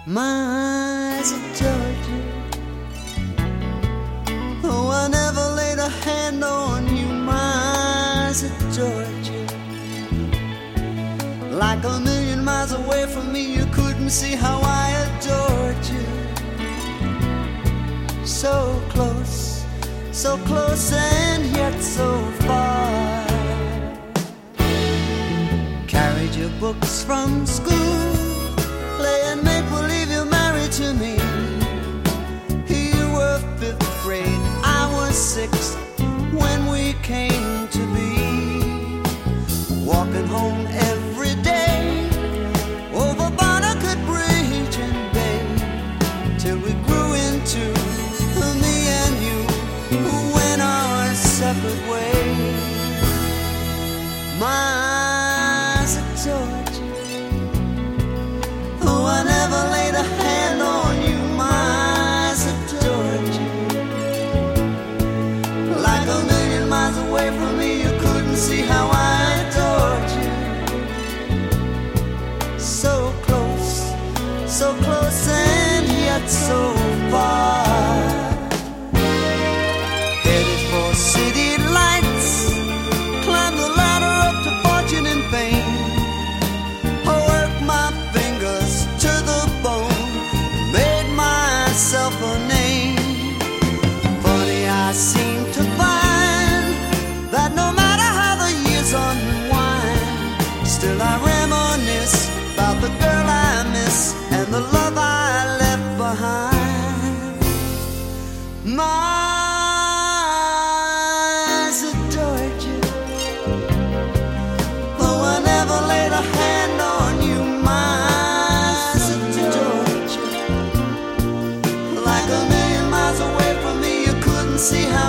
My eyes adored you. Oh, I never laid a hand on you. My eyes adored you. Like a million miles away from me, you couldn't see how I adored you. So close and yet so far. Carried your books from school, playing make-believe you're married to me. You were 5th grade, I was 6th when we came to be. Walking home every day over Barnacle Bridge and Bay, till we grew into me and you, who went our separate ways. My eyes adored you. Oh, I never laid a hand on you. My eyes adored you. Like a million miles away from me, you couldn't see how I adored you. So close and yet so far. Headed for city lights, climbed the ladder up to fortune and fame. I worked my fingers to the bone, made myself a name. Funny, I seem to find that no matter how the years unwind, still I reminisce about the girl I miss and the love I left behind. My eyes adored you. Oh, I never laid a hand on you. My eyes adored you. Like a million miles away from me, you couldn't see how